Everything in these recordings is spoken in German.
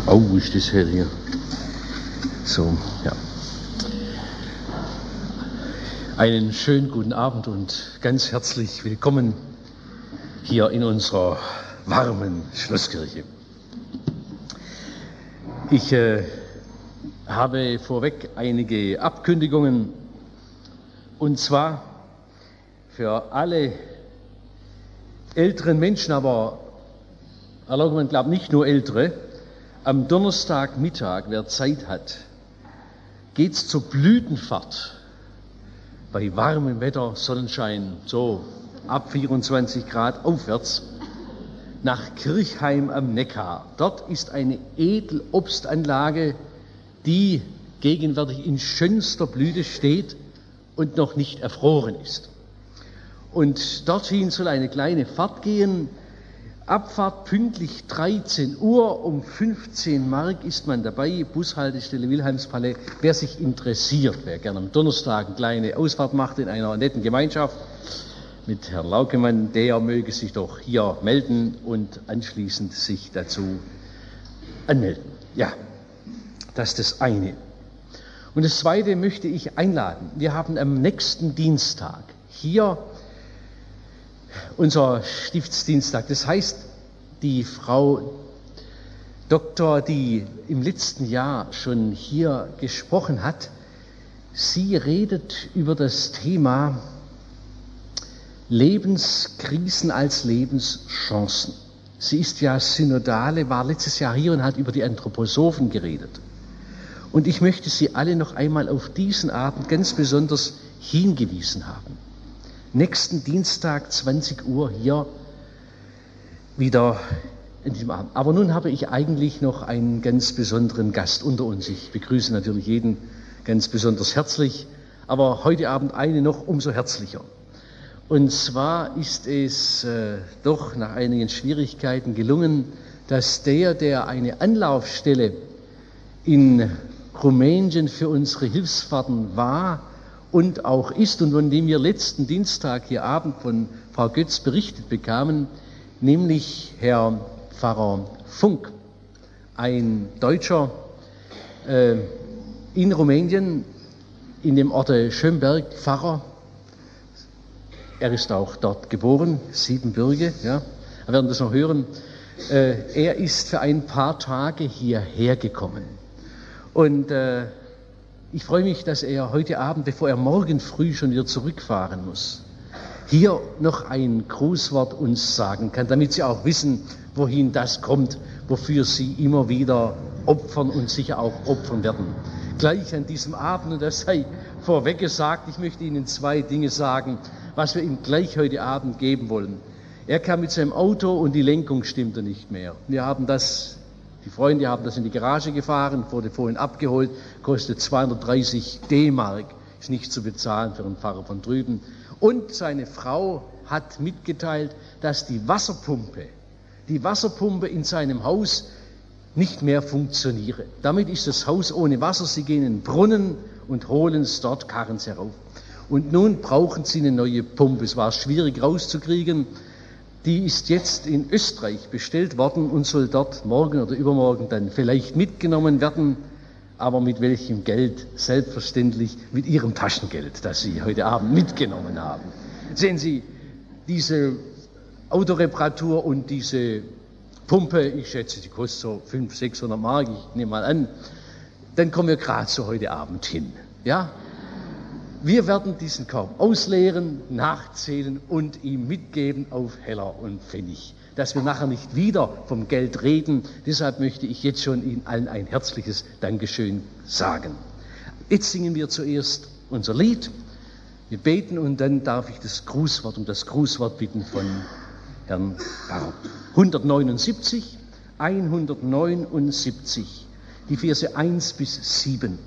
Oh, ist das hell hier. So, ja. Einen schönen guten Abend und ganz herzlich willkommen hier in unserer warmen Schlosskirche. Ich habe vorweg einige Abkündigungen, und zwar für alle älteren Menschen, aber erlauben wir, glaube ich, nicht nur Ältere. Am Donnerstagmittag, wer Zeit hat, geht's zur Blütenfahrt bei warmem Wetter, Sonnenschein, so ab 24 Grad aufwärts, nach Kirchheim am Neckar. Dort ist eine Edelobstanlage, die gegenwärtig in schönster Blüte steht und noch nicht erfroren ist. Und dorthin soll eine kleine Fahrt gehen. Abfahrt pünktlich 13 Uhr, um 15 Mark ist man dabei, Bushaltestelle Wilhelmspalais. Wer sich interessiert, wer gerne am Donnerstag eine kleine Ausfahrt macht in einer netten Gemeinschaft mit Herrn Laukemann, der möge sich doch hier melden und anschließend sich dazu anmelden. Ja, das ist das eine. Und das zweite möchte ich einladen. Wir haben am nächsten Dienstag hier unser Stiftsdienstag. Das heißt, die Frau Doktor, die im letzten Jahr schon hier gesprochen hat, sie redet über das Thema Lebenskrisen als Lebenschancen. Sie ist ja Synodale, war letztes Jahr hier und hat über die Anthroposophen geredet. Und ich möchte Sie alle noch einmal auf diesen Abend ganz besonders hingewiesen haben. Nächsten Dienstag, 20 Uhr, hier wieder in diesem Abend. Aber nun habe ich eigentlich noch einen ganz besonderen Gast unter uns. Ich begrüße natürlich jeden ganz besonders herzlich, aber heute Abend eine noch umso herzlicher. Und zwar ist es doch nach einigen Schwierigkeiten gelungen, dass der eine Anlaufstelle in Rumänien für unsere Hilfsfahrten war und auch ist und von dem wir letzten Dienstag hier Abend von Frau Götz berichtet bekamen, nämlich Herr Pfarrer Funk, ein Deutscher in Rumänien, in dem Orte Schönberg, Pfarrer. Er ist auch dort geboren, Siebenbürge, ja, wir werden das noch hören. Er ist für ein paar Tage hierher gekommen. Und ich freue mich, dass er heute Abend, bevor er morgen früh schon wieder zurückfahren muss, hier noch ein Grußwort uns sagen kann, damit Sie auch wissen, wohin das kommt, wofür Sie immer wieder opfern und sicher auch opfern werden. Gleich an diesem Abend, und das sei vorweg gesagt, ich möchte Ihnen zwei Dinge sagen, was wir ihm gleich heute Abend geben wollen. Er kam mit seinem Auto und die Lenkung stimmte nicht mehr. Die Freunde haben das in die Garage gefahren, wurde vorhin abgeholt, kostet 230 D-Mark, ist nicht zu bezahlen für einen Pfarrer von drüben. Und seine Frau hat mitgeteilt, dass die Wasserpumpe in seinem Haus nicht mehr funktioniere. Damit ist das Haus ohne Wasser, sie gehen in den Brunnen und holen es dort, karren es herauf. Und nun brauchen sie eine neue Pumpe. Es war schwierig rauszukriegen. Die ist jetzt in Österreich bestellt worden und soll dort morgen oder übermorgen dann vielleicht mitgenommen werden. Aber mit welchem Geld? Selbstverständlich mit Ihrem Taschengeld, das Sie heute Abend mitgenommen haben. Sehen Sie, diese Autoreparatur und diese Pumpe, ich schätze, die kostet so 500, 600 Mark, ich nehme mal an, dann kommen wir gerade so heute Abend hin. Ja? Wir werden diesen Korb ausleeren, nachzählen und ihm mitgeben auf Heller und Pfennig, dass wir nachher nicht wieder vom Geld reden. Deshalb möchte ich jetzt schon Ihnen allen ein herzliches Dankeschön sagen. Jetzt singen wir zuerst unser Lied, wir beten und dann darf ich um das Grußwort bitten von Herrn Pfarrer. 179, die Verse 1 bis 7.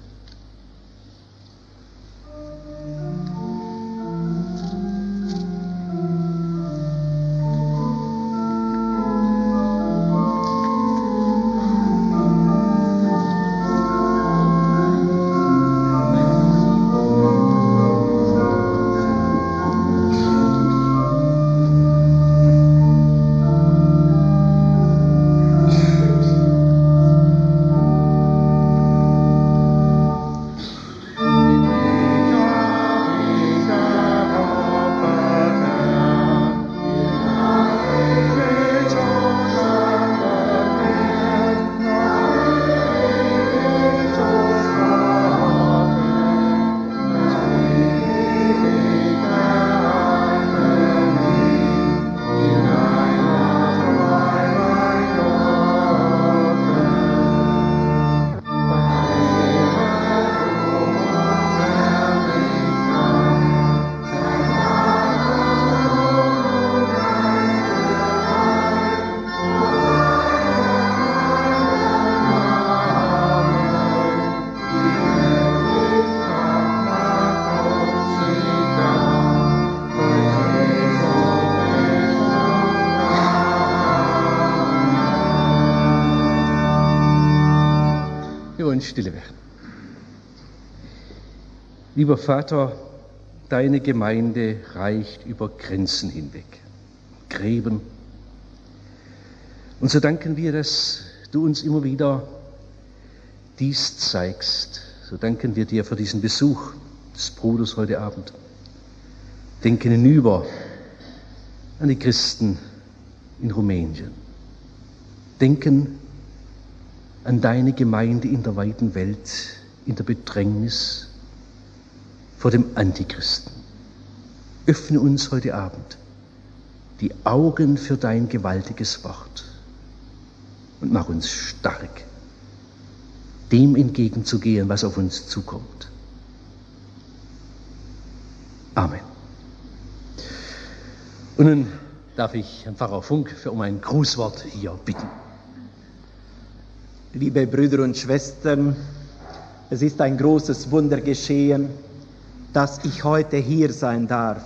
ganz stille werden. Lieber Vater, deine Gemeinde reicht über Grenzen hinweg, Gräben. Und so danken wir, dass du uns immer wieder dies zeigst. So danken wir dir für diesen Besuch des Bruders heute Abend. Denken hinüber an die Christen in Rumänien. Denken an deine Gemeinde in der weiten Welt, in der Bedrängnis vor dem Antichristen. Öffne uns heute Abend die Augen für dein gewaltiges Wort und mach uns stark, dem entgegenzugehen, was auf uns zukommt. Amen. Und nun darf ich Herrn Pfarrer Funk um ein Grußwort hier bitten. Liebe Brüder und Schwestern, es ist ein großes Wunder geschehen, dass ich heute hier sein darf.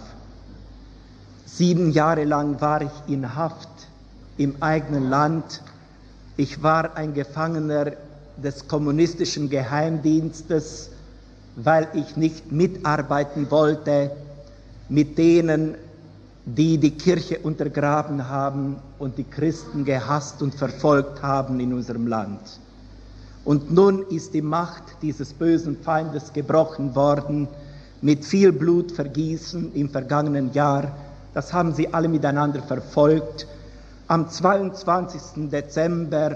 7 Jahre lang war ich in Haft im eigenen Land. Ich war ein Gefangener des kommunistischen Geheimdienstes, weil ich nicht mitarbeiten wollte mit denen, die die Kirche untergraben haben und die Christen gehasst und verfolgt haben in unserem Land. Und nun ist die Macht dieses bösen Feindes gebrochen worden, mit viel Blutvergießen im vergangenen Jahr. Das haben Sie alle miteinander verfolgt. Am 22. Dezember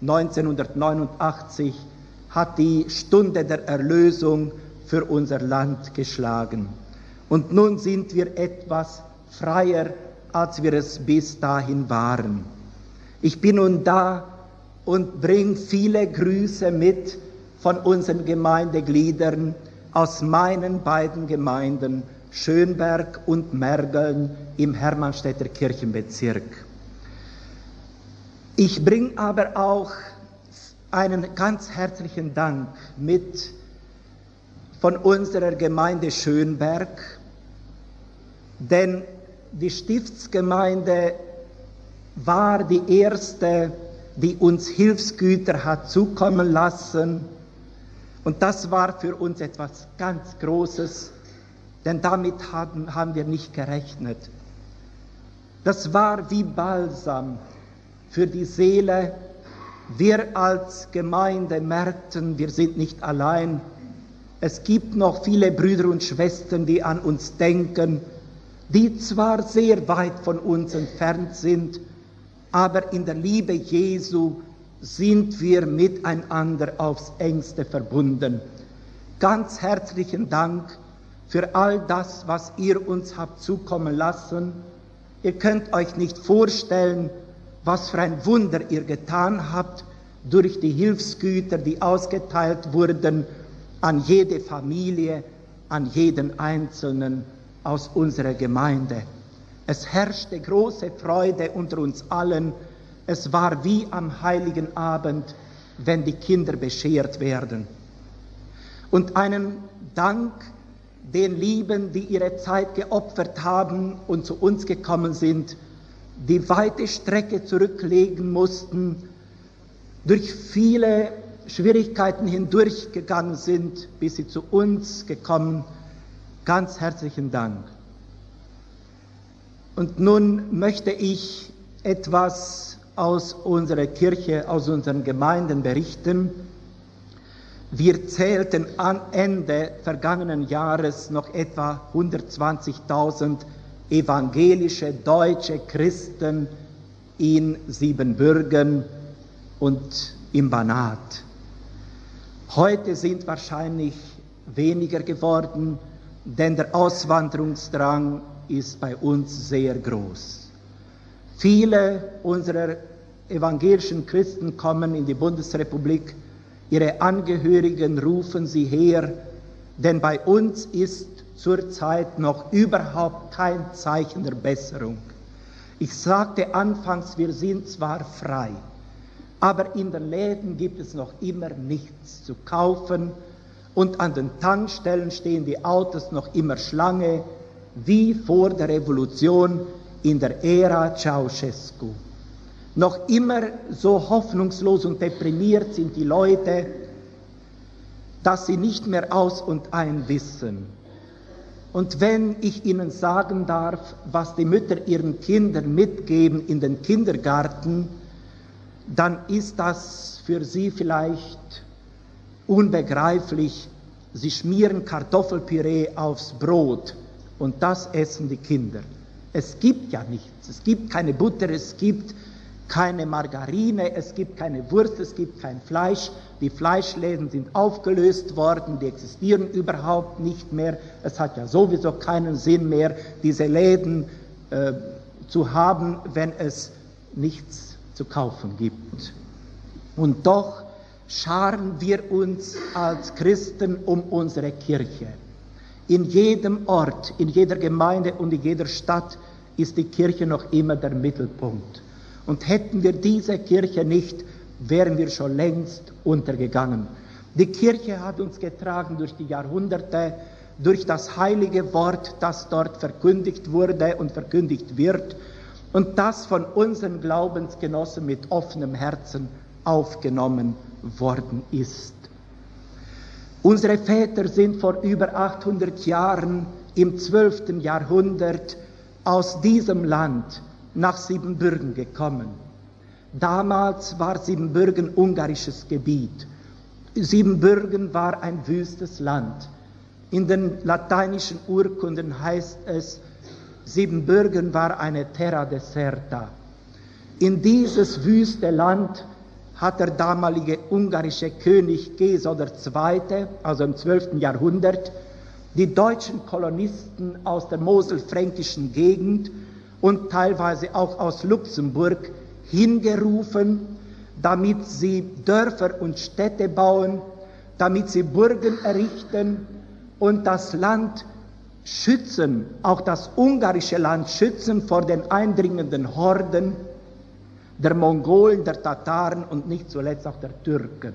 1989 hat die Stunde der Erlösung für unser Land geschlagen. Und nun sind wir etwas freier, als wir es bis dahin waren. Ich bin nun da und bringe viele Grüße mit von unseren Gemeindegliedern aus meinen beiden Gemeinden, Schönberg und Mergeln im Hermannstädter Kirchenbezirk. Ich bringe aber auch einen ganz herzlichen Dank mit von unserer Gemeinde Schönberg, denn die Stiftsgemeinde war die erste, die uns Hilfsgüter hat zukommen lassen. Und das war für uns etwas ganz Großes, denn damit haben wir nicht gerechnet. Das war wie Balsam für die Seele. Wir als Gemeinde merkten, wir sind nicht allein. Es gibt noch viele Brüder und Schwestern, die an uns denken, die zwar sehr weit von uns entfernt sind, aber in der Liebe Jesu sind wir miteinander aufs Engste verbunden. Ganz herzlichen Dank für all das, was ihr uns habt zukommen lassen. Ihr könnt euch nicht vorstellen, was für ein Wunder ihr getan habt durch die Hilfsgüter, die ausgeteilt wurden an jede Familie, an jeden Einzelnen aus unserer Gemeinde. Es herrschte große Freude unter uns allen. Es war wie am Heiligen Abend, wenn die Kinder beschert werden. Und einen Dank den Lieben, die ihre Zeit geopfert haben und zu uns gekommen sind, die weite Strecke zurücklegen mussten, durch viele Schwierigkeiten hindurchgegangen sind, bis sie zu uns gekommen. Ganz herzlichen Dank. Und nun möchte ich etwas aus unserer Kirche, aus unseren Gemeinden berichten. Wir zählten am Ende vergangenen Jahres noch etwa 120.000 evangelische deutsche Christen in Siebenbürgen und im Banat. Heute sind wahrscheinlich weniger geworden, denn der Auswanderungsdrang ist bei uns sehr groß. Viele unserer evangelischen Christen kommen in die Bundesrepublik, ihre Angehörigen rufen sie her, denn bei uns ist zurzeit noch überhaupt kein Zeichen der Besserung. Ich sagte anfangs, wir sind zwar frei, aber in den Läden gibt es noch immer nichts zu kaufen und an den Tankstellen stehen die Autos noch immer Schlange, wie vor der Revolution in der Ära Ceausescu. Noch immer so hoffnungslos und deprimiert sind die Leute. dass sie nicht mehr aus und ein wissen. Und wenn ich Ihnen sagen darf, was die Mütter ihren Kindern mitgeben in den Kindergarten, dann ist das für sie vielleicht unbegreiflich. Sie schmieren Kartoffelpüree aufs Brot und das essen die Kinder. Es gibt ja nichts, es gibt keine Butter, es gibt keine Margarine, es gibt keine Wurst, es gibt kein Fleisch. Die Fleischläden sind aufgelöst worden, die existieren überhaupt nicht mehr. Es hat ja sowieso keinen Sinn mehr, diese Läden zu haben, wenn es nichts zu kaufen gibt. Und doch scharen wir uns als Christen um unsere Kirche. In jedem Ort, in jeder Gemeinde und in jeder Stadt ist die Kirche noch immer der Mittelpunkt. Und hätten wir diese Kirche nicht, wären wir schon längst untergegangen. Die Kirche hat uns getragen durch die Jahrhunderte, durch das heilige Wort, das dort verkündigt wurde und verkündigt wird und das von unseren Glaubensgenossen mit offenem Herzen aufgenommen worden ist. Unsere Väter sind vor über 800 Jahren im 12. Jahrhundert aus diesem Land nach Siebenbürgen gekommen. Damals war Siebenbürgen ungarisches Gebiet. Siebenbürgen war ein wüstes Land. In den lateinischen Urkunden heißt es, Siebenbürgen war eine terra deserta. In dieses wüste Land hat der damalige ungarische König Geso II., also im 12. Jahrhundert, die deutschen Kolonisten aus der moselfränkischen Gegend und teilweise auch aus Luxemburg hingerufen, damit sie Dörfer und Städte bauen, damit sie Burgen errichten und das Land schützen, auch das ungarische Land schützen vor den eindringenden Horden der Mongolen, der Tataren und nicht zuletzt auch der Türken.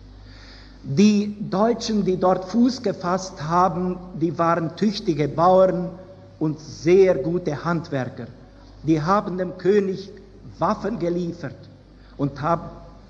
Die Deutschen, die dort Fuß gefasst haben, die waren tüchtige Bauern und sehr gute Handwerker. Die haben dem König Waffen geliefert und haben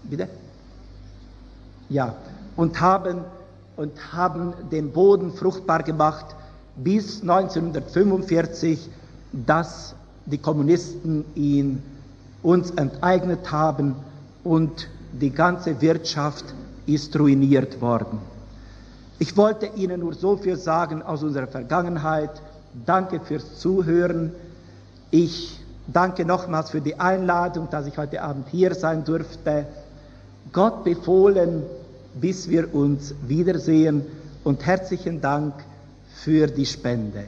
den Boden fruchtbar gemacht bis 1945, dass die Kommunisten ihn uns enteignet haben und die ganze Wirtschaft ist ruiniert worden. Ich wollte Ihnen nur so viel sagen aus unserer Vergangenheit. Danke fürs Zuhören. Ich danke nochmals für die Einladung, dass ich heute Abend hier sein durfte. Gott befohlen, bis wir uns wiedersehen und herzlichen Dank für die Spende.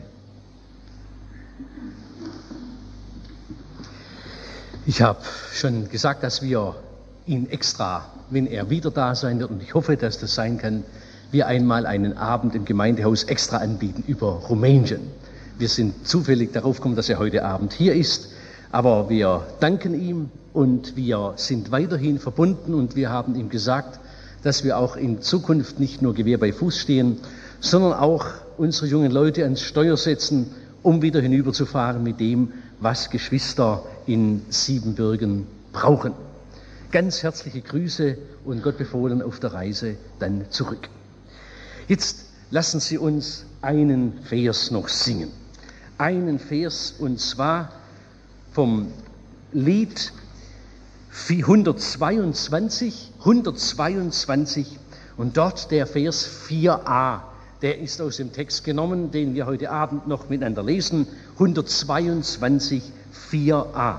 Ich habe schon gesagt, dass wir ihn extra, wenn er wieder da sein wird, und ich hoffe, dass das sein kann, wir einmal einen Abend im Gemeindehaus extra anbieten über Rumänien. Wir sind zufällig darauf gekommen, dass er heute Abend hier ist, aber wir danken ihm und wir sind weiterhin verbunden und wir haben ihm gesagt, dass wir auch in Zukunft nicht nur Gewehr bei Fuß stehen, sondern auch unsere jungen Leute ans Steuer setzen, um wieder hinüberzufahren mit dem, was Geschwister in Siebenbürgen brauchen. Ganz herzliche Grüße und Gott befohlen auf der Reise dann zurück. Jetzt lassen Sie uns einen Vers noch singen. Einen Vers, und zwar vom Lied 122 und dort der Vers 4a. Der ist aus dem Text genommen, den wir heute Abend noch miteinander lesen. 122, 4a.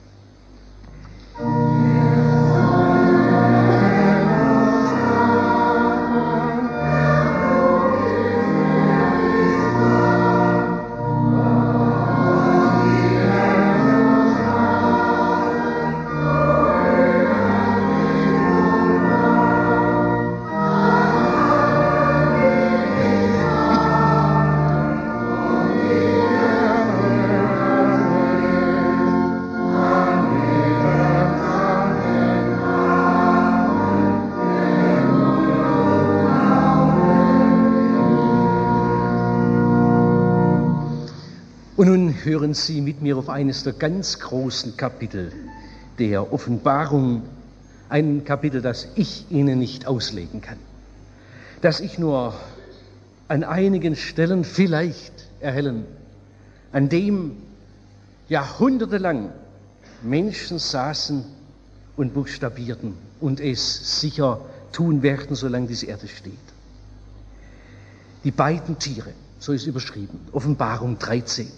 Und nun hören Sie mit mir auf eines der ganz großen Kapitel der Offenbarung, ein Kapitel, das ich Ihnen nicht auslegen kann. dass ich nur an einigen Stellen vielleicht erhellen, an dem jahrhundertelang Menschen saßen und buchstabierten und es sicher tun werden, solange diese Erde steht. Die beiden Tiere, so ist überschrieben, Offenbarung 13.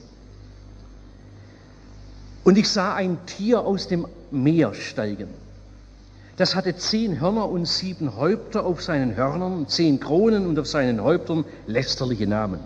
Und ich sah ein Tier aus dem Meer steigen. Das hatte 10 Hörner und 7 Häupter auf seinen Hörnern, 10 Kronen und auf seinen Häuptern lästerliche Namen.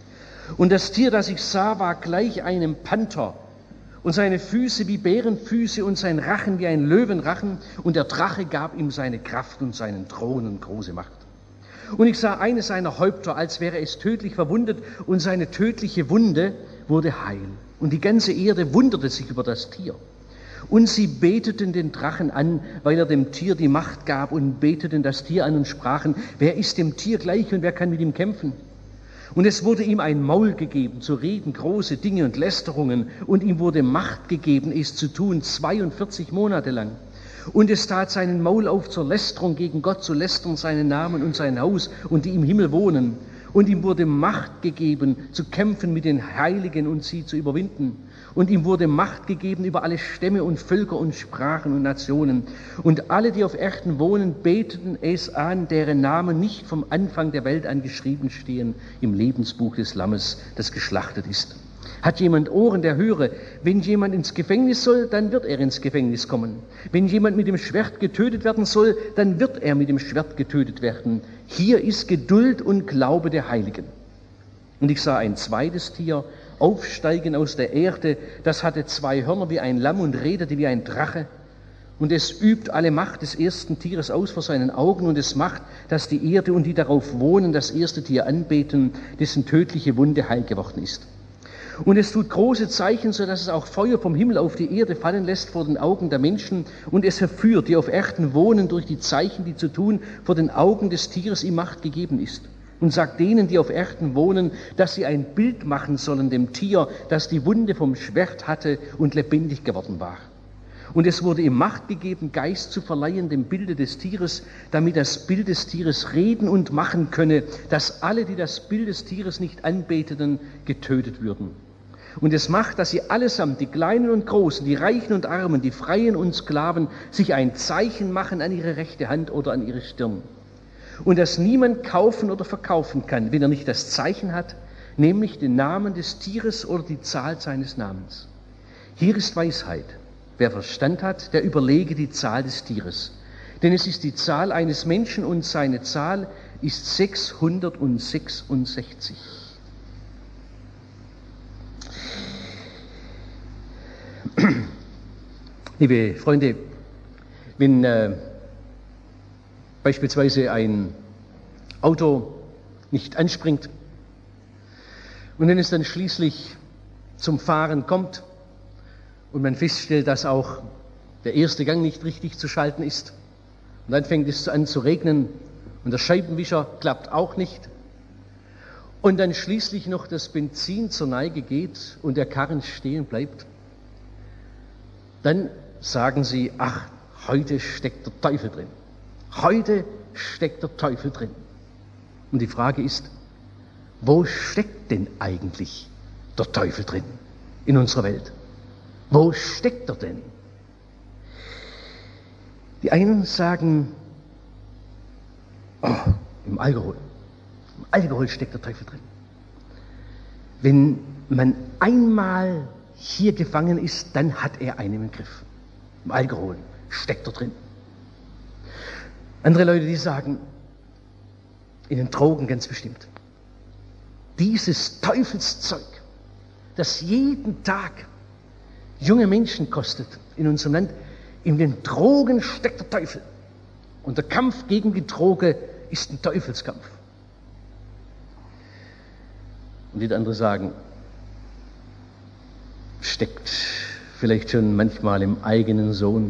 Und das Tier, das ich sah, war gleich einem Panther, und seine Füße wie Bärenfüße und sein Rachen wie ein Löwenrachen, und der Drache gab ihm seine Kraft und seinen Thron und große Macht. Und ich sah eines seiner Häupter, als wäre es tödlich verwundet, und seine tödliche Wunde wurde heil. Und die ganze Erde wunderte sich über das Tier. Und sie beteten den Drachen an, weil er dem Tier die Macht gab, und beteten das Tier an und sprachen, wer ist dem Tier gleich und wer kann mit ihm kämpfen? Und es wurde ihm ein Maul gegeben, zu reden große Dinge und Lästerungen, und ihm wurde Macht gegeben, es zu tun 42 Monate lang. Und es tat seinen Maul auf zur Lästerung gegen Gott, zu lästern seinen Namen und sein Haus und die im Himmel wohnen. Und ihm wurde Macht gegeben, zu kämpfen mit den Heiligen und sie zu überwinden. Und ihm wurde Macht gegeben über alle Stämme und Völker und Sprachen und Nationen. Und alle, die auf Erden wohnen, beteten es an, deren Namen nicht vom Anfang der Welt an geschrieben stehen im Lebensbuch des Lammes, das geschlachtet ist. Hat jemand Ohren, der höre? Wenn jemand ins Gefängnis soll, dann wird er ins Gefängnis kommen. Wenn jemand mit dem Schwert getötet werden soll, dann wird er mit dem Schwert getötet werden. Hier ist Geduld und Glaube der Heiligen. Und ich sah ein zweites Tier aufsteigen aus der Erde, das hatte 2 Hörner wie ein Lamm und redete wie ein Drache. Und es übt alle Macht des ersten Tieres aus vor seinen Augen, und es macht, dass die Erde und die darauf wohnen das erste Tier anbeten, dessen tödliche Wunde heil geworden ist. Und es tut große Zeichen, so dass es auch Feuer vom Himmel auf die Erde fallen lässt vor den Augen der Menschen, und es verführt, die auf Erden wohnen, durch die Zeichen, die zu tun, vor den Augen des Tieres ihm Macht gegeben ist. Und sagt denen, die auf Erden wohnen, dass sie ein Bild machen sollen dem Tier, das die Wunde vom Schwert hatte und lebendig geworden war. Und es wurde ihm Macht gegeben, Geist zu verleihen dem Bilde des Tieres, damit das Bild des Tieres reden und machen könne, dass alle, die das Bild des Tieres nicht anbeteten, getötet würden. Und es macht, dass sie allesamt, die Kleinen und Großen, die Reichen und Armen, die Freien und Sklaven, sich ein Zeichen machen an ihre rechte Hand oder an ihre Stirn. Und dass niemand kaufen oder verkaufen kann, wenn er nicht das Zeichen hat, nämlich den Namen des Tieres oder die Zahl seines Namens. Hier ist Weisheit. Wer Verstand hat, der überlege die Zahl des Tieres. Denn es ist die Zahl eines Menschen, und seine Zahl ist 666. Liebe Freunde, wenn beispielsweise ein Auto nicht anspringt und wenn es dann schließlich zum Fahren kommt und man feststellt, dass auch der erste Gang nicht richtig zu schalten ist, und dann fängt es an zu regnen und der Scheibenwischer klappt auch nicht, und dann schließlich noch das Benzin zur Neige geht und der Karren stehen bleibt, dann sagen sie, ach, heute steckt der Teufel drin. Heute steckt der Teufel drin. Und die Frage ist, wo steckt denn eigentlich der Teufel drin in unserer Welt? Wo steckt er denn? Die einen sagen, oh, im Alkohol. Im Alkohol steckt der Teufel drin. Wenn man einmal hier gefangen ist, dann hat er einen im Griff. Im Alkohol steckt er drin. Andere Leute, die sagen, in den Drogen ganz bestimmt. Dieses Teufelszeug, das jeden Tag junge Menschen kostet in unserem Land, in den Drogen steckt der Teufel. Und der Kampf gegen die Droge ist ein Teufelskampf. Und die andere sagen, steckt vielleicht schon manchmal im eigenen Sohn.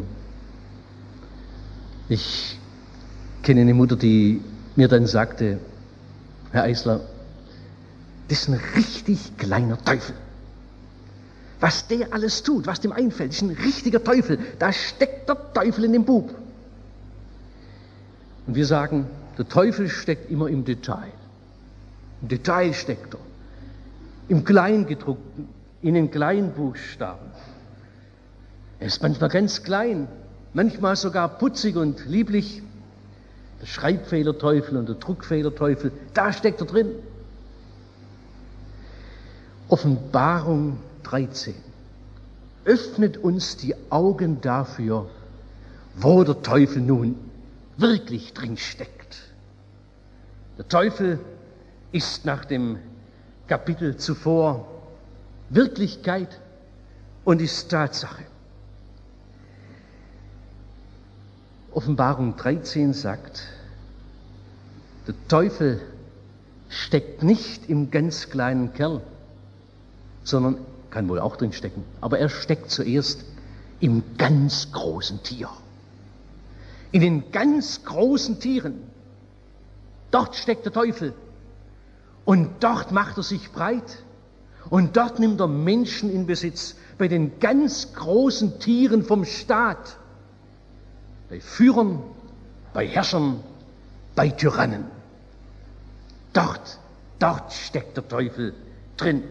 Ich kenne eine Mutter, die mir dann sagte, Herr Eisler, das ist ein richtig kleiner Teufel. Was der alles tut, was dem einfällt, ist ein richtiger Teufel. Da steckt der Teufel in dem Bub. Und wir sagen, Der Teufel steckt immer im Detail. Im Detail steckt er. Im Kleingedruckten, in den Kleinbuchstaben. Er ist manchmal ganz klein, manchmal sogar putzig und lieblich. Der Schreibfehlerteufel und der Druckfehlerteufel, da steckt er drin. Offenbarung 13 öffnet uns die Augen dafür, wo der Teufel nun wirklich drin steckt. Der Teufel ist nach dem Kapitel zuvor Wirklichkeit und ist Tatsache. Offenbarung 13 sagt, der Teufel steckt nicht im ganz kleinen Kerl, sondern kann wohl auch drin stecken, aber er steckt zuerst im ganz großen Tier. In den ganz großen Tieren. Dort steckt der Teufel. Und dort macht er sich breit. Und dort nimmt er Menschen in Besitz. Bei den ganz großen Tieren vom Staat. Bei Führern, bei Herrschern, bei Tyrannen. Dort steckt der Teufel drin.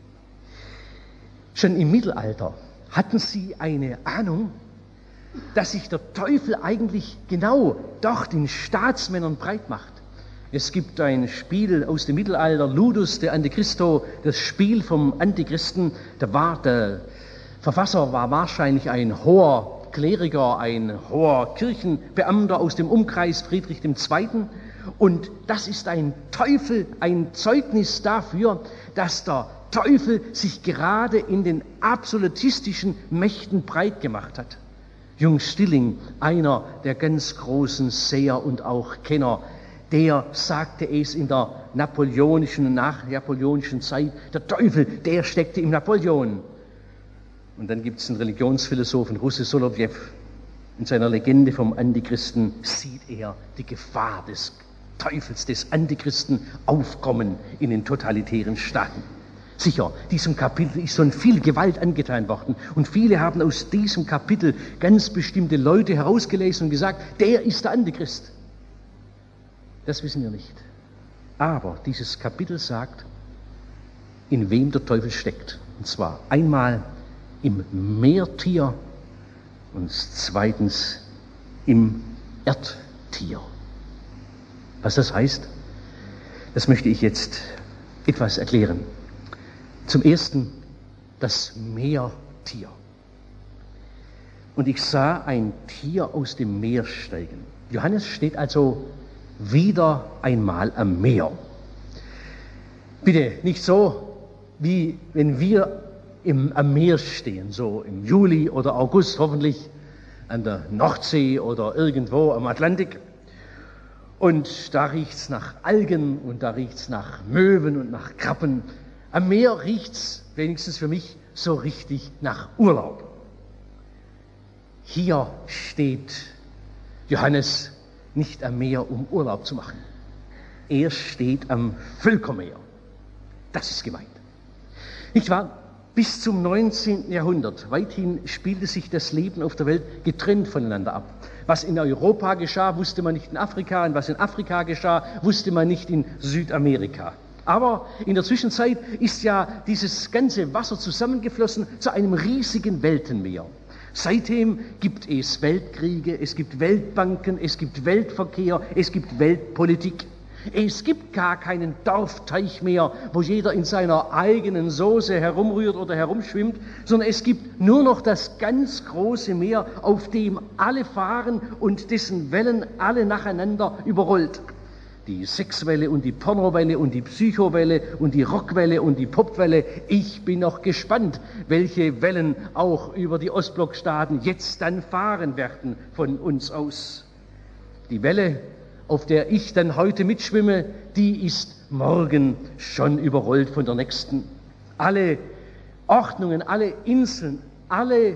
Schon im Mittelalter hatten sie eine Ahnung, dass sich der Teufel eigentlich genau dort in Staatsmännern breit macht. Es gibt ein Spiel aus dem Mittelalter, Ludus de Antichristo, das Spiel vom Antichristen. Der Verfasser war wahrscheinlich ein hoher Kleriker, ein hoher Kirchenbeamter aus dem Umkreis Friedrich II. Und das ist ein Teufel, ein Zeugnis dafür, dass der Teufel sich gerade in den absolutistischen Mächten breit gemacht hat. Jung Stilling, einer der ganz großen Seher und auch Kenner, der sagte es in der nachnapoleonischen Zeit, der Teufel, der steckte im Napoleon. Und dann gibt es einen Religionsphilosophen, Russe Solovjew, in seiner Legende vom Antichristen sieht er die Gefahr des Teufels, des Antichristen aufkommen in den totalitären Staaten. Sicher, diesem Kapitel ist schon viel Gewalt angetan worden und viele haben aus diesem Kapitel ganz bestimmte Leute herausgelesen und gesagt, der ist der Antichrist. Das wissen wir nicht. Aber dieses Kapitel sagt, in wem der Teufel steckt. Und zwar einmal im Meertier und zweitens im Erdtier. Was das heißt, das möchte ich jetzt etwas erklären. Zum Ersten das Meertier. Und ich sah ein Tier aus dem Meer steigen. Johannes steht also wieder einmal am Meer. Bitte nicht so, wie wenn wir am Meer stehen, so im Juli oder August hoffentlich an der Nordsee oder irgendwo am Atlantik. Und da riecht's nach Algen und da riecht's nach Möwen und nach Krabben. Am Meer riecht's, wenigstens für mich, so richtig nach Urlaub. Hier steht Johannes nicht am Meer, um Urlaub zu machen. Er steht am Völkermeer. Das ist gemeint. Nicht wahr? Bis zum 19. Jahrhundert, weithin spielte sich das Leben auf der Welt getrennt voneinander ab. Was in Europa geschah, wusste man nicht in Afrika, und was in Afrika geschah, wusste man nicht in Südamerika. Aber in der Zwischenzeit ist ja dieses ganze Wasser zusammengeflossen zu einem riesigen Weltenmeer. Seitdem gibt es Weltkriege, es gibt Weltbanken, es gibt Weltverkehr, es gibt Weltpolitik. Es gibt gar keinen Dorfteich mehr, wo jeder in seiner eigenen Soße herumrührt oder herumschwimmt, sondern es gibt nur noch das ganz große Meer, auf dem alle fahren und dessen Wellen alle nacheinander überrollt. Die Sexwelle und die Pornowelle und die Psychowelle und die Rockwelle und die Popwelle. Ich bin noch gespannt, welche Wellen auch über die Ostblockstaaten jetzt dann fahren werden von uns aus. Die Welle, auf der ich dann heute mitschwimme, die ist morgen schon überrollt von der nächsten. Alle Ordnungen, alle Inseln, alle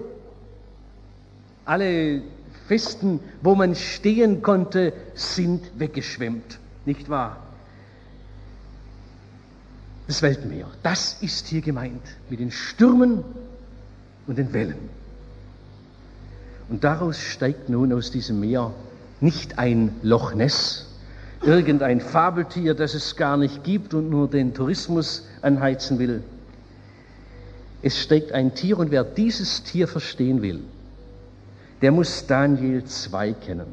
Festen, wo man stehen konnte, sind weggeschwemmt. Nicht wahr? Das Weltmeer, das ist hier gemeint mit den Stürmen und den Wellen. Und daraus steigt nun aus diesem Meer nicht ein Loch Ness, irgendein Fabeltier, das es gar nicht gibt und nur den Tourismus anheizen will. Es steigt ein Tier, und wer dieses Tier verstehen will, der muss Daniel 2 kennen.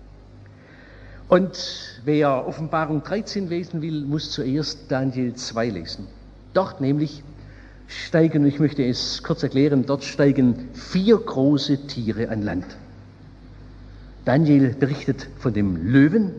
Und wer Offenbarung 13 lesen will, muss zuerst Daniel 2 lesen. Dort nämlich steigen, ich möchte es kurz erklären, dort steigen 4 große Tiere an Land. Daniel berichtet von dem Löwen,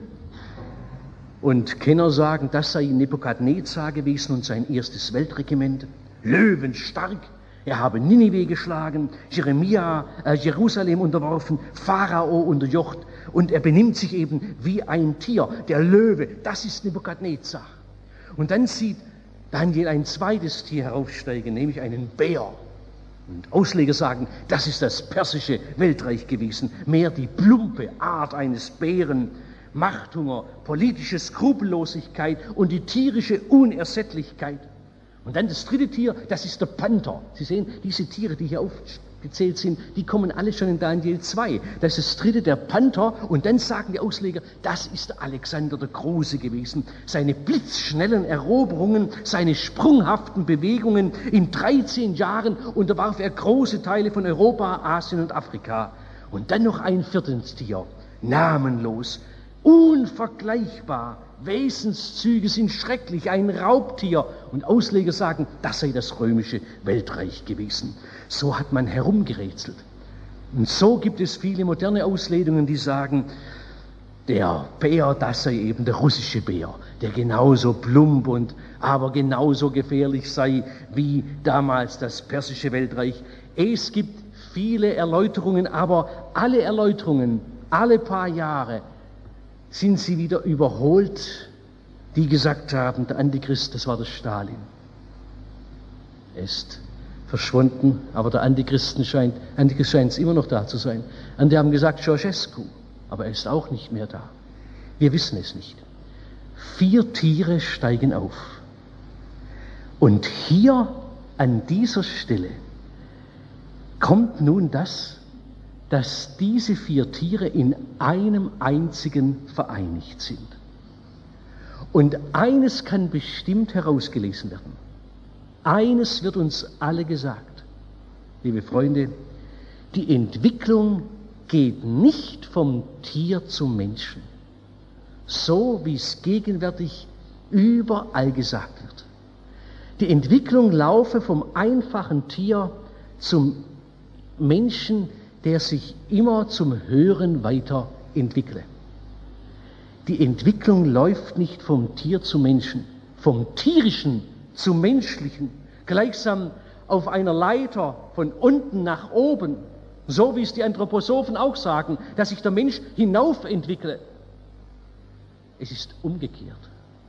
und Kenner sagen, das sei Nebukadnezar gewesen und sein erstes Weltregiment. Löwen stark, er habe Ninive geschlagen, Jerusalem unterworfen, Pharao unterjocht, und er benimmt sich eben wie ein Tier. Der Löwe, das ist Nebukadnezar. Und dann sieht Daniel ein zweites Tier heraufsteigen, nämlich einen Bär. Und Ausleger sagen, das ist das persische Weltreich gewesen. Mehr die plumpe Art eines Bären, Machthunger, politische Skrupellosigkeit und die tierische Unersättlichkeit. Und dann das dritte Tier, das ist der Panther. Sie sehen, diese Tiere, die hier aufgezählt sind, die kommen alle schon in Daniel 2. Das ist das dritte, der Panther. Und dann sagen die Ausleger, das ist Alexander der Große gewesen. Seine blitzschnellen Eroberungen, seine sprunghaften Bewegungen. In 13 Jahren unterwarf er große Teile von Europa, Asien und Afrika. Und dann noch ein viertes Tier, namenlos, unvergleichbar. Wesenszüge sind schrecklich, ein Raubtier. Und Ausleger sagen, das sei das römische Weltreich gewesen. So hat man herumgerätselt. Und so gibt es viele moderne Auslegungen, die sagen, der Bär, das sei eben der russische Bär, der genauso plump und aber genauso gefährlich sei wie damals das persische Weltreich. Es gibt viele Erläuterungen, aber alle Erläuterungen, alle paar Jahre, sind sie wieder überholt, die gesagt haben, der Antichrist, das war der Stalin. Er ist verschwunden, aber der Antichrist scheint es immer noch da zu sein. Andere haben gesagt, Ceausescu, aber er ist auch nicht mehr da. Wir wissen es nicht. 4 Tiere steigen auf. Und hier an dieser Stelle kommt nun das, dass diese 4 Tiere in einem einzigen vereinigt sind. Und eines kann bestimmt herausgelesen werden. Eines wird uns alle gesagt. Liebe Freunde, die Entwicklung geht nicht vom Tier zum Menschen, so wie es gegenwärtig überall gesagt wird. Die Entwicklung laufe vom einfachen Tier zum Menschen, der sich immer zum Höheren weiterentwickle. Die Entwicklung läuft nicht vom Tier zum Menschen, vom Tierischen zum Menschlichen, gleichsam auf einer Leiter von unten nach oben, so wie es die Anthroposophen auch sagen, dass sich der Mensch hinauf entwickle. Es ist umgekehrt.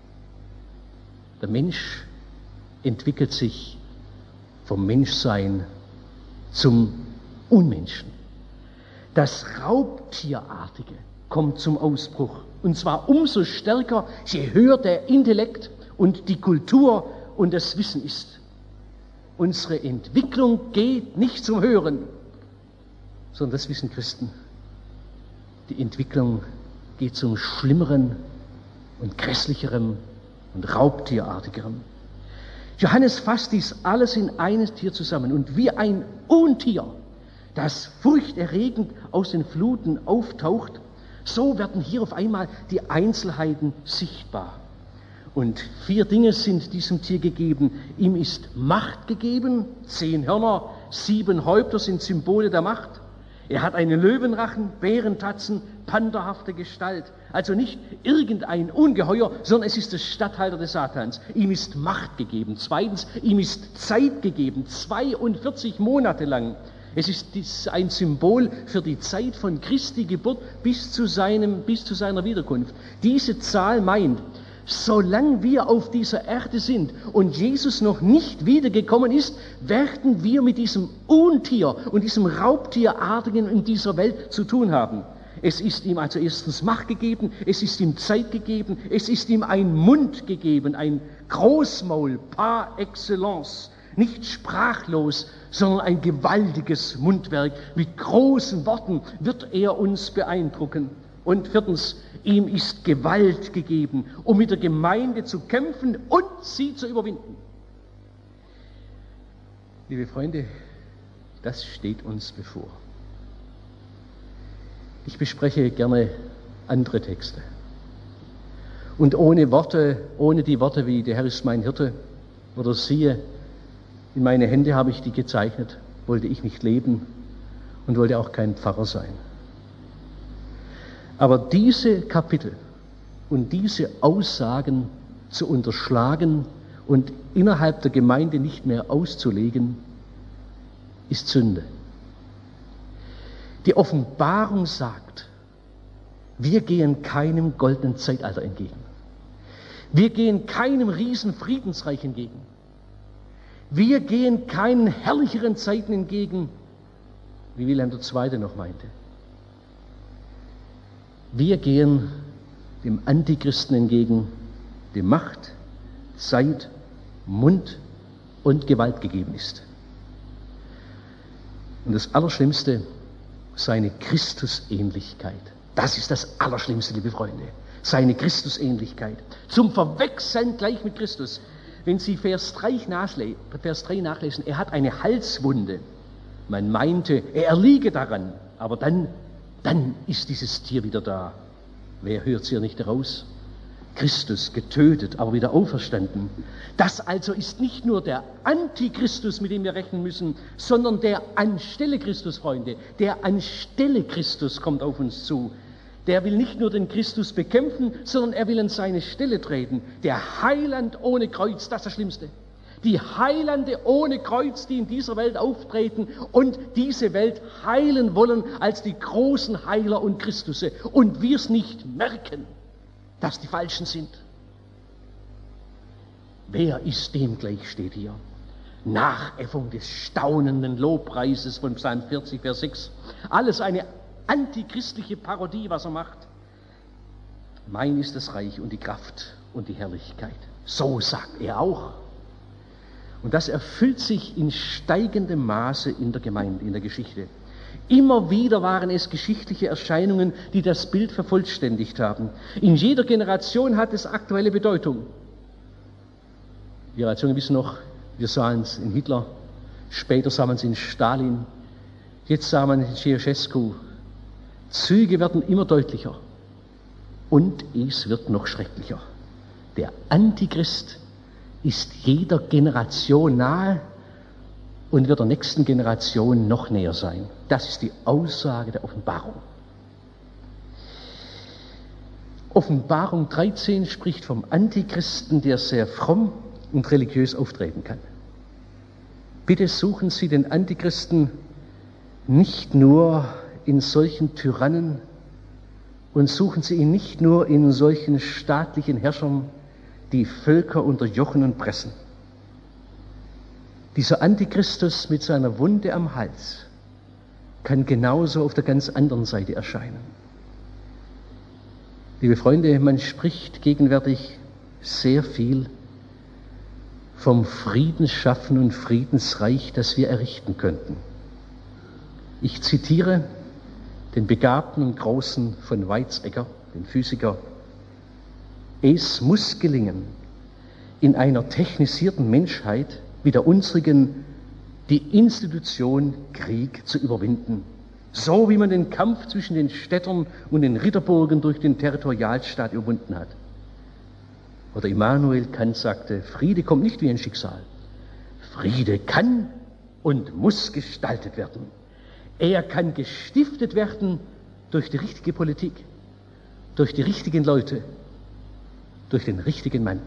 Der Mensch entwickelt sich vom Menschsein zum Unmenschen. Das Raubtierartige kommt zum Ausbruch, und zwar umso stärker, je höher der Intellekt und die Kultur und das Wissen ist. Unsere Entwicklung geht nicht zum Höheren, sondern das wissen Christen. Die Entwicklung geht zum Schlimmeren und Grässlicherem und Raubtierartigerem. Johannes fasst dies alles in eines Tier zusammen, und wie ein Untier, das furchterregend aus den Fluten auftaucht, so werden hier auf einmal die Einzelheiten sichtbar. Und 4 Dinge sind diesem Tier gegeben. Ihm ist Macht gegeben, 10 Hörner, 7 Häupter sind Symbole der Macht. Er hat einen Löwenrachen, Bärentatzen, pantherhafte Gestalt. Also nicht irgendein Ungeheuer, sondern es ist der Statthalter des Satans. Ihm ist Macht gegeben. 2. ihm ist Zeit gegeben, 42 Monate lang. Es ist ein Symbol für die Zeit von Christi Geburt bis zu seiner Wiederkunft. Diese Zahl meint, solange wir auf dieser Erde sind und Jesus noch nicht wiedergekommen ist, werden wir mit diesem Untier und diesem Raubtierartigen in dieser Welt zu tun haben. Es ist ihm also erstens Macht gegeben, es ist ihm Zeit gegeben, es ist ihm ein Mund gegeben, ein Großmaul par excellence. Nicht sprachlos, sondern ein gewaltiges Mundwerk. Mit großen Worten wird er uns beeindrucken. Und viertens, ihm ist Gewalt gegeben, um mit der Gemeinde zu kämpfen und sie zu überwinden. Liebe Freunde, das steht uns bevor. Ich bespreche gerne andere Texte. Und ohne die Worte wie der Herr ist mein Hirte oder siehe, in meine Hände habe ich die gezeichnet, wollte ich nicht leben und wollte auch kein Pfarrer sein. Aber diese Kapitel und diese Aussagen zu unterschlagen und innerhalb der Gemeinde nicht mehr auszulegen, ist Sünde. Die Offenbarung sagt, wir gehen keinem goldenen Zeitalter entgegen. Wir gehen keinem riesen Friedensreich entgegen. Wir gehen keinen herrlicheren Zeiten entgegen, wie Wilhelm II. Noch meinte. Wir gehen dem Antichristen entgegen, dem Macht, Zeit, Mund und Gewalt gegeben ist. Und das Allerschlimmste, seine Christusähnlichkeit. Das ist das Allerschlimmste, liebe Freunde. Seine Christusähnlichkeit. Zum Verwechseln gleich mit Christus. Wenn Sie Vers 3 nachlesen, er hat eine Halswunde. Man meinte, er erliege daran, aber dann ist dieses Tier wieder da. Wer hört es hier nicht heraus? Christus getötet, aber wieder auferstanden. Das also ist nicht nur der Antichristus, mit dem wir rechnen müssen, sondern der anstelle Christus, Freunde. Der anstelle Christus kommt auf uns zu. Der will nicht nur den Christus bekämpfen, sondern er will an seine Stelle treten. Der Heiland ohne Kreuz, das ist das Schlimmste. Die Heilande ohne Kreuz, die in dieser Welt auftreten und diese Welt heilen wollen als die großen Heiler und Christusse. Und wir es nicht merken, dass die Falschen sind. Wer ist dem gleich, steht hier. Nachäffung des staunenden Lobpreises von Psalm 40, Vers 6. Alles eine antichristliche Parodie, was er macht. Mein ist das Reich und die Kraft und die Herrlichkeit. So sagt er auch. Und das erfüllt sich in steigendem Maße in der Gemeinde, in der Geschichte. Immer wieder waren es geschichtliche Erscheinungen, die das Bild vervollständigt haben. In jeder Generation hat es aktuelle Bedeutung. Die Generationen wissen noch, wir sahen es in Hitler, später sah man es in Stalin, jetzt sah man es in Ceausescu. Züge werden immer deutlicher und es wird noch schrecklicher. Der Antichrist ist jeder Generation nahe und wird der nächsten Generation noch näher sein. Das ist die Aussage der Offenbarung. Offenbarung 13 spricht vom Antichristen, der sehr fromm und religiös auftreten kann. Bitte suchen Sie den Antichristen nicht nur in solchen Tyrannen und suchen Sie ihn nicht nur in solchen staatlichen Herrschern, die Völker unterjochen und pressen. Dieser Antichristus mit seiner Wunde am Hals kann genauso auf der ganz anderen Seite erscheinen. Liebe Freunde, man spricht gegenwärtig sehr viel vom Friedensschaffen und Friedensreich, das wir errichten könnten. Ich zitiere den Begabten und Großen von Weizsäcker, den Physiker: Es muss gelingen, in einer technisierten Menschheit wie der unsrigen die Institution Krieg zu überwinden, so wie man den Kampf zwischen den Städtern und den Ritterburgen durch den Territorialstaat überwunden hat. Oder Immanuel Kant sagte, Friede kommt nicht wie ein Schicksal. Friede kann und muss gestaltet werden. Er kann gestiftet werden durch die richtige Politik, durch die richtigen Leute, durch den richtigen Mann.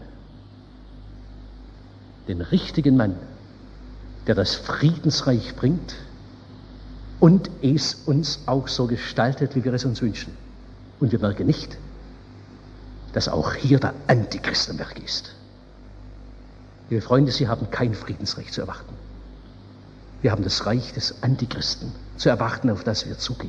Den richtigen Mann, der das Friedensreich bringt und es uns auch so gestaltet, wie wir es uns wünschen. Und wir merken nicht, dass auch hier der Antichrist am Werk ist. Liebe Freunde, Sie haben kein Friedensreich zu erwarten. Wir haben das Reich des Antichristen zu erwarten, auf das wir zugehen.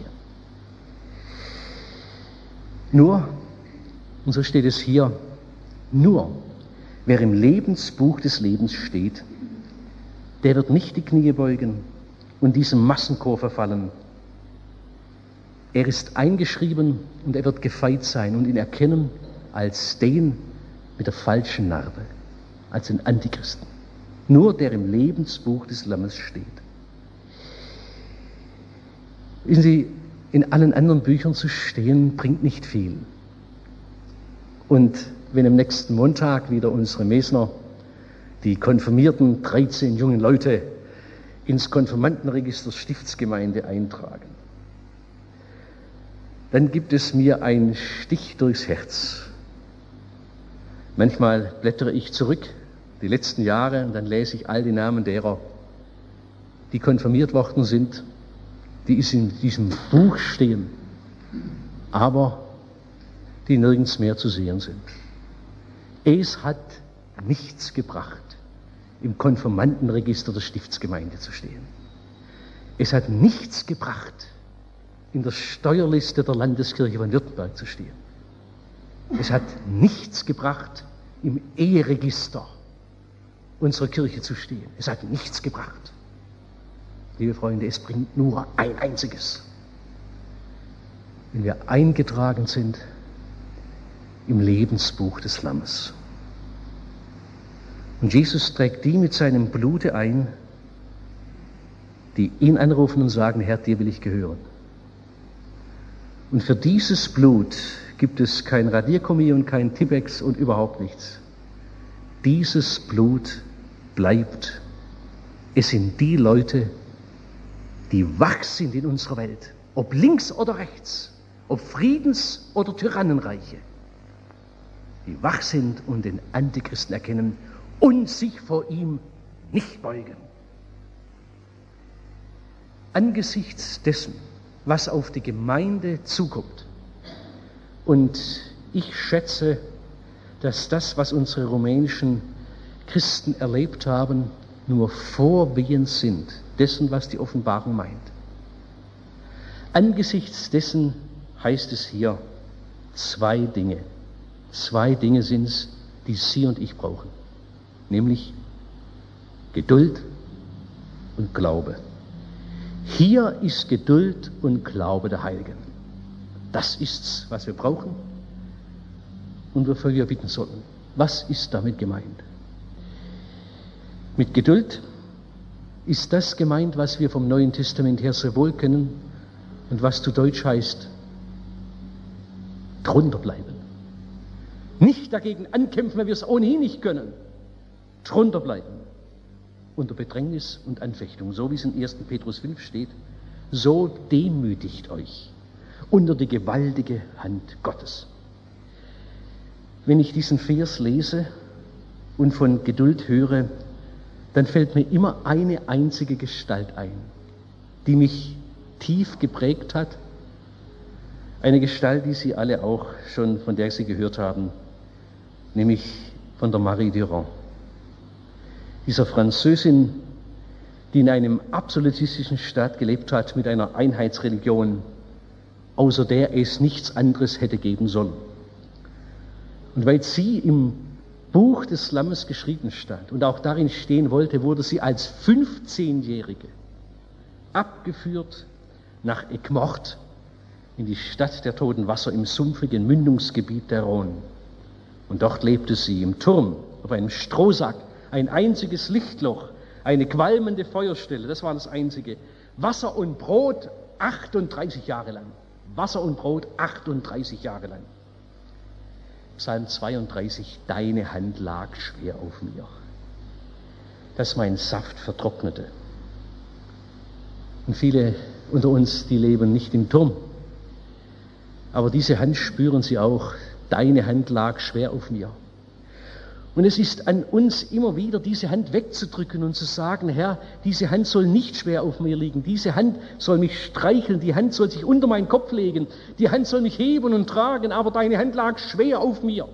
Nur, und so steht es hier, nur wer im Lebensbuch des Lebens steht, der wird nicht die Knie beugen und diesem Massenchor verfallen. Er ist eingeschrieben und er wird gefeit sein und ihn erkennen als den mit der falschen Narbe, als den Antichristen. Nur der im Lebensbuch des Lammes steht. Wissen Sie, in allen anderen Büchern zu stehen, bringt nicht viel. Und wenn am nächsten Montag wieder unsere Mesner die konfirmierten 13 jungen Leute ins Konfirmandenregister Stiftsgemeinde eintragen, dann gibt es mir einen Stich durchs Herz. Manchmal blättere ich zurück, die letzten Jahre, und dann lese ich all die Namen derer, die konfirmiert worden sind, die in diesem Buch stehen, aber die nirgends mehr zu sehen sind. Es hat nichts gebracht, im Konfirmandenregister der Stiftsgemeinde zu stehen. Es hat nichts gebracht, in der Steuerliste der Landeskirche von Württemberg zu stehen. Es hat nichts gebracht, im Eheregister unserer Kirche zu stehen. Es hat nichts gebracht. Liebe Freunde, es bringt nur ein einziges. Wenn wir eingetragen sind im Lebensbuch des Lammes. Und Jesus trägt die mit seinem Blute ein, die ihn anrufen und sagen, Herr, dir will ich gehören. Und für dieses Blut gibt es kein Radiergummi und kein Tippex und überhaupt nichts. Dieses Blut bleibt. Es sind die Leute, die wach sind in unserer Welt, ob links oder rechts, ob Friedens- oder Tyrannenreiche, die wach sind und den Antichristen erkennen und sich vor ihm nicht beugen. Angesichts dessen, was auf die Gemeinde zukommt, und ich schätze, dass das, was unsere rumänischen Christen erlebt haben, nur Vorwehen sind dessen, was die Offenbarung meint. Angesichts dessen heißt es hier zwei Dinge. Zwei Dinge sind es, die Sie und ich brauchen. Nämlich Geduld und Glaube. Hier ist Geduld und Glaube der Heiligen. Das ist's, was wir brauchen und wofür wir bitten sollten. Was ist damit gemeint? Mit Geduld ist das gemeint, was wir vom Neuen Testament her sehr wohl kennen und was zu Deutsch heißt, drunter bleiben. Nicht dagegen ankämpfen, wenn wir es ohnehin nicht können. Drunter bleiben. Unter Bedrängnis und Anfechtung, so wie es in 1. Petrus 5 steht, so demütigt euch unter die gewaltige Hand Gottes. Wenn ich diesen Vers lese und von Geduld höre, dann fällt mir immer eine einzige Gestalt ein, die mich tief geprägt hat. Eine Gestalt, die Sie alle auch schon, von der Sie gehört haben, nämlich von der Marie Durand. Dieser Französin, die in einem absolutistischen Staat gelebt hat mit einer Einheitsreligion, außer der es nichts anderes hätte geben sollen. Und weil sie im Buch des Lammes geschrieben stand und auch darin stehen wollte, wurde sie als 15-Jährige abgeführt nach Aigues-Mortes in die Stadt der toten Wasser im sumpfigen Mündungsgebiet der Rhône. Und dort lebte sie im Turm auf einem Strohsack, ein einziges Lichtloch, eine qualmende Feuerstelle, das war das Einzige. Wasser und Brot 38 Jahre lang. Wasser und Brot 38 Jahre lang. Psalm 32, deine Hand lag schwer auf mir, dass mein Saft vertrocknete. Und viele unter uns, die leben nicht im Turm, aber diese Hand spüren sie auch, deine Hand lag schwer auf mir. Und es ist an uns immer wieder, diese Hand wegzudrücken und zu sagen, Herr, diese Hand soll nicht schwer auf mir liegen, diese Hand soll mich streicheln, die Hand soll sich unter meinen Kopf legen, die Hand soll mich heben und tragen, aber deine Hand lag schwer auf mir.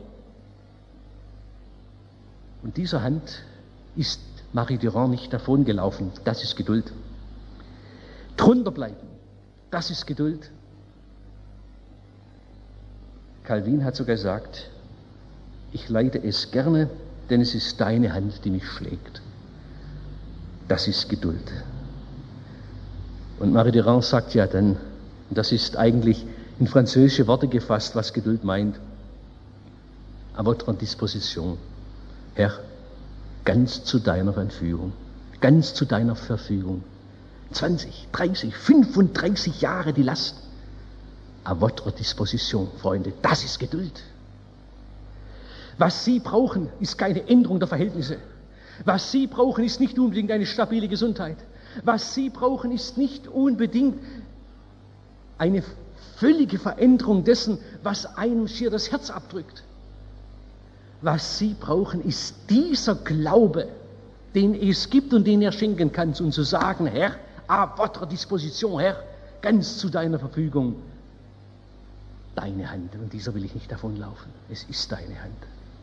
Und dieser Hand ist Marie Durand nicht davongelaufen, das ist Geduld. Drunter bleiben, das ist Geduld. Calvin hat sogar gesagt, ich leide es gerne, denn es ist deine Hand, die mich schlägt. Das ist Geduld. Und Marie Durand sagt ja dann, Und das ist eigentlich in französische Worte gefasst, was Geduld meint. À votre disposition. Herr, ganz zu deiner Verfügung. Ganz zu deiner Verfügung. 20, 30, 35 Jahre die Last. À votre disposition, Freunde. Das ist Geduld. Was Sie brauchen, ist keine Änderung der Verhältnisse. Was Sie brauchen, ist nicht unbedingt eine stabile Gesundheit. Was Sie brauchen, ist nicht unbedingt eine völlige Veränderung dessen, was einem schier das Herz abdrückt. Was Sie brauchen, ist dieser Glaube, den es gibt und den er schenken kann, und zu sagen, Herr, à votre disposition, Herr, ganz zu deiner Verfügung, deine Hand, und dieser will ich nicht davonlaufen. Es ist deine Hand.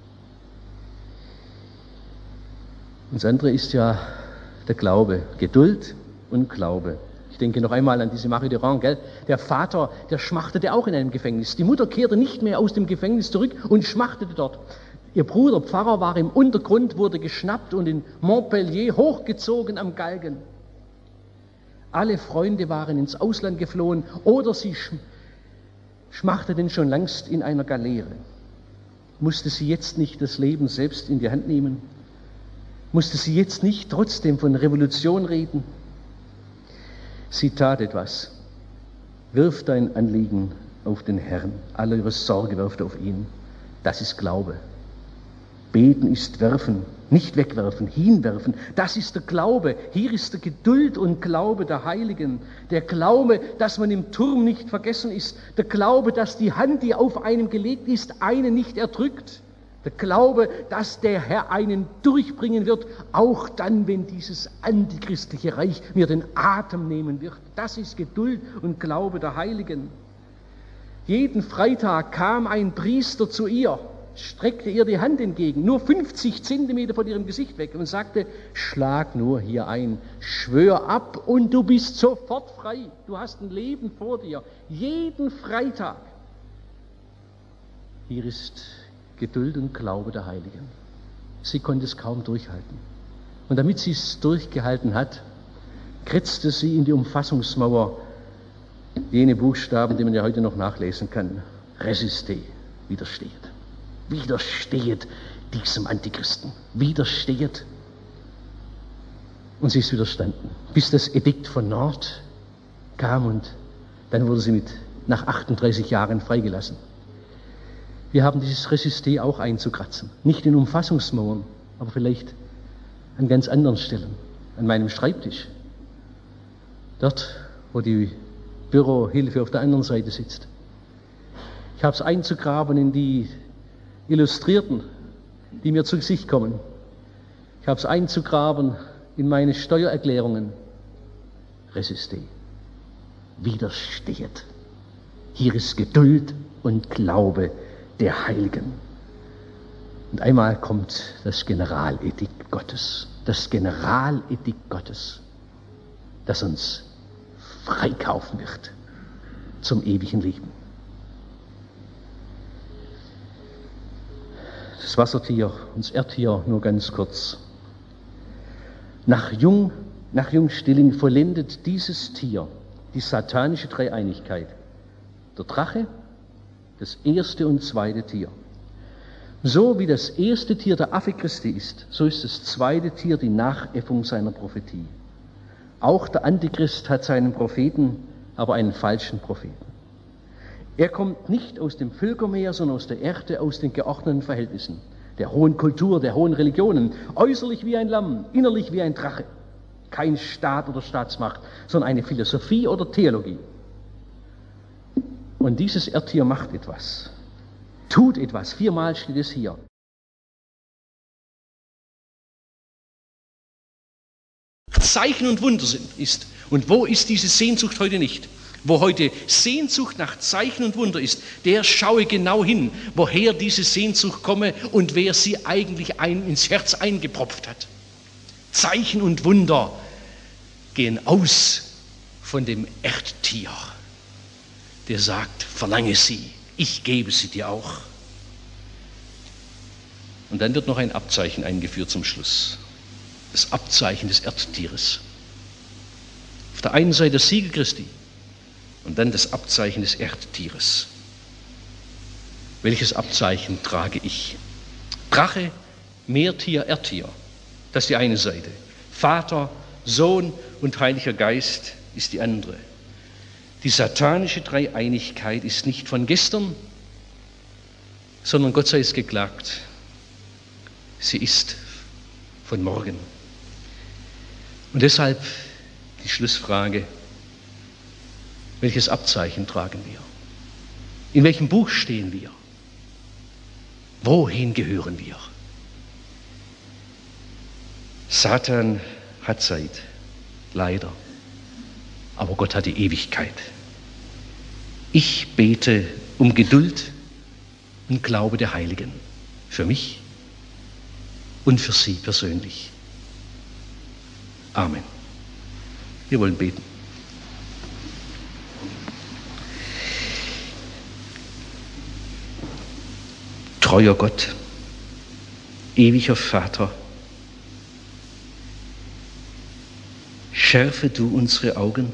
Und das andere ist ja der Glaube, Geduld und Glaube. Ich denke noch einmal an diese Marie Durand, gell? Der Vater, der schmachtete auch in einem Gefängnis. Die Mutter kehrte nicht mehr aus dem Gefängnis zurück und schmachtete dort. Ihr Bruder Pfarrer war im Untergrund, wurde geschnappt und in Montpellier hochgezogen am Galgen. Alle Freunde waren ins Ausland geflohen oder sie schmachteten schon längst in einer Galeere. Musste sie jetzt nicht das Leben selbst in die Hand nehmen? Musste sie jetzt nicht trotzdem von Revolution reden? Sie tat etwas. Wirf dein Anliegen auf den Herrn. Alle eure Sorge wirft auf ihn. Das ist Glaube. Beten ist werfen, nicht wegwerfen, hinwerfen. Das ist der Glaube. Hier ist der Geduld und Glaube der Heiligen. Der Glaube, dass man im Turm nicht vergessen ist. Der Glaube, dass die Hand, die auf einem gelegt ist, einen nicht erdrückt. Der Glaube, dass der Herr einen durchbringen wird, auch dann, wenn dieses antichristliche Reich mir den Atem nehmen wird. Das ist Geduld und Glaube der Heiligen. Jeden Freitag kam ein Priester zu ihr, streckte ihr die Hand entgegen, nur 50 Zentimeter von ihrem Gesicht weg, und sagte, schlag nur hier ein, schwör ab und du bist sofort frei. Du hast ein Leben vor dir. Jeden Freitag. Hier ist Geduld und Glaube der Heiligen. Sie konnte es kaum durchhalten. Und damit sie es durchgehalten hat, kritzte sie in die Umfassungsmauer jene Buchstaben, die man ja heute noch nachlesen kann. Resistez, widersteht. Widersteht diesem Antichristen. Widersteht. Und sie ist widerstanden. Bis das Edikt von Nantes kam, und dann wurde sie nach 38 Jahren freigelassen. Wir haben dieses Resisté auch einzukratzen. Nicht in Umfassungsmauern, aber vielleicht an ganz anderen Stellen. An meinem Schreibtisch. Dort, wo die Bürohilfe auf der anderen Seite sitzt. Ich habe es einzugraben in die Illustrierten, die mir zu Gesicht kommen. Ich habe es einzugraben in meine Steuererklärungen. Resisté. Widersteht. Hier ist Geduld und Glaube der Heiligen. Und einmal kommt das Generaledikt Gottes, das Generaledikt Gottes, das uns freikaufen wird zum ewigen Leben. Das Wassertier, das Erdtier, nur ganz kurz. Nach Jung-Stilling vollendet dieses Tier die satanische Dreieinigkeit. Der Drache, das erste und zweite Tier. So wie das erste Tier der Affe Christi ist, so ist das zweite Tier die Nachäffung seiner Prophetie. Auch der Antichrist hat seinen Propheten, aber einen falschen Propheten. Er kommt nicht aus dem Völkermeer, sondern aus der Erde, aus den geordneten Verhältnissen, der hohen Kultur, der hohen Religionen, äußerlich wie ein Lamm, innerlich wie ein Drache. Kein Staat oder Staatsmacht, sondern eine Philosophie oder Theologie. Und dieses Erdtier macht etwas, tut etwas, 4-mal steht es hier. Zeichen und Wunder ist. Und wo ist diese Sehnsucht heute nicht? Wo heute Sehnsucht nach Zeichen und Wunder ist, der schaue genau hin, woher diese Sehnsucht komme und wer sie eigentlich ins Herz eingepropft hat. Zeichen und Wunder gehen aus von dem Erdtier, der sagt, verlange sie, ich gebe sie dir auch. Und dann wird noch ein Abzeichen eingeführt zum Schluss. Das Abzeichen des Erdtieres. Auf der einen Seite das Siegel Christi, Und dann das Abzeichen des Erdtieres. Welches Abzeichen trage ich? Drache, Meertier, Erdtier. Das ist die eine Seite. Vater, Sohn und Heiliger Geist ist die andere. Die satanische Dreieinigkeit ist nicht von gestern, sondern Gott sei es geklagt, sie ist von morgen. Und deshalb die Schlussfrage: Welches Abzeichen tragen wir? In welchem Buch stehen wir? Wohin gehören wir? Satan hat Zeit, leider, aber Gott hat die Ewigkeit. Ich bete um Geduld und Glaube der Heiligen, für mich und für Sie persönlich. Amen. Wir wollen beten. Treuer Gott, ewiger Vater, schärfe du unsere Augen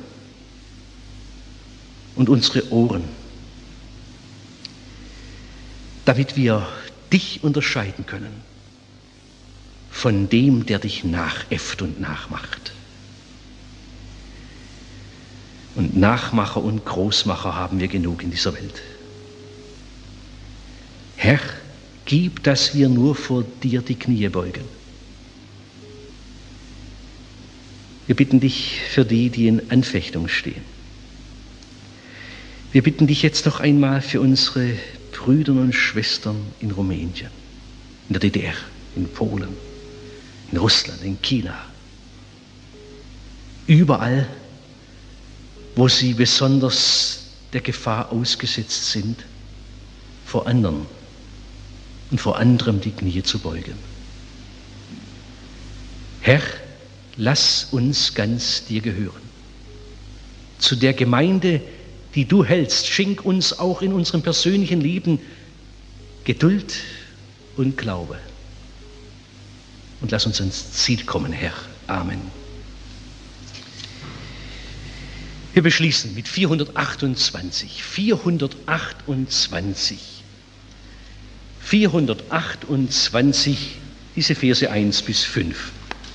und unsere Ohren, damit wir dich unterscheiden können von dem, der dich nachäfft und nachmacht. Und Nachmacher und Großmacher haben wir genug in dieser Welt. Herr, gib, dass wir nur vor dir die Knie beugen. Wir bitten dich für die, die in Anfechtung stehen. Wir bitten dich jetzt noch einmal für unsere Brüder und Schwestern in Rumänien, in der DDR, in Polen, in Russland, in China. Überall, wo sie besonders der Gefahr ausgesetzt sind, vor anderen und vor anderem die Knie zu beugen. Herr, lass uns ganz dir gehören. Zu der Gemeinde, die du hältst, schenk uns auch in unserem persönlichen Leben Geduld und Glaube. Und lass uns ans Ziel kommen, Herr. Amen. Wir beschließen mit 428. 428, diese Verse 1 bis 5.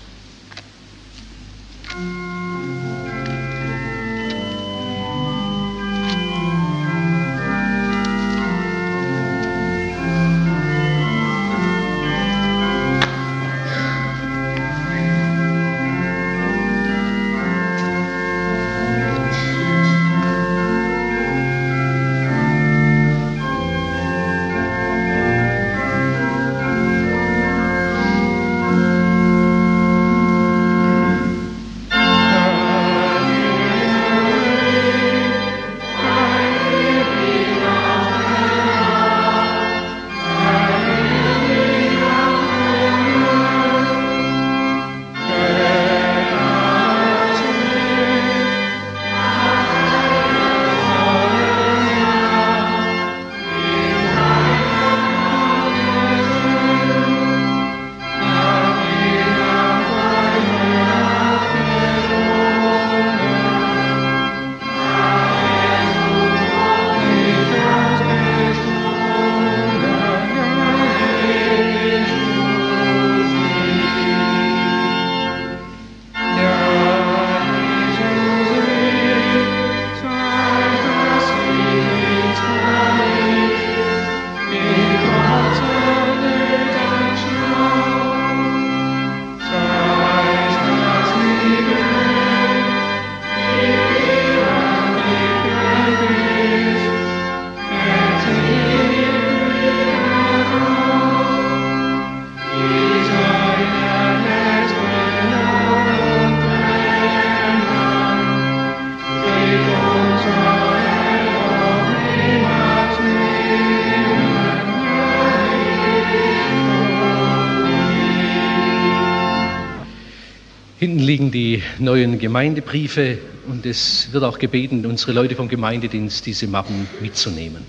Hinten liegen die neuen Gemeindebriefe und es wird auch gebeten, unsere Leute vom Gemeindedienst diese Mappen mitzunehmen.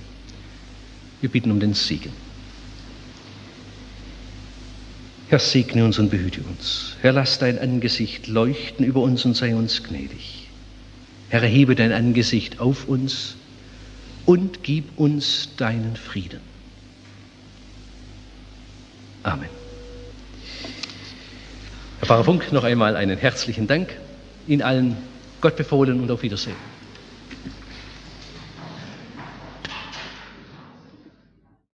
Wir bitten um den Segen. Herr, segne uns und behüte uns. Herr, lass dein Angesicht leuchten über uns und sei uns gnädig. Herr, erhebe dein Angesicht auf uns und gib uns deinen Frieden. Amen. Herr Pfarrer Funk, noch einmal einen herzlichen Dank Ihnen allen. Gott befohlen und auf Wiedersehen.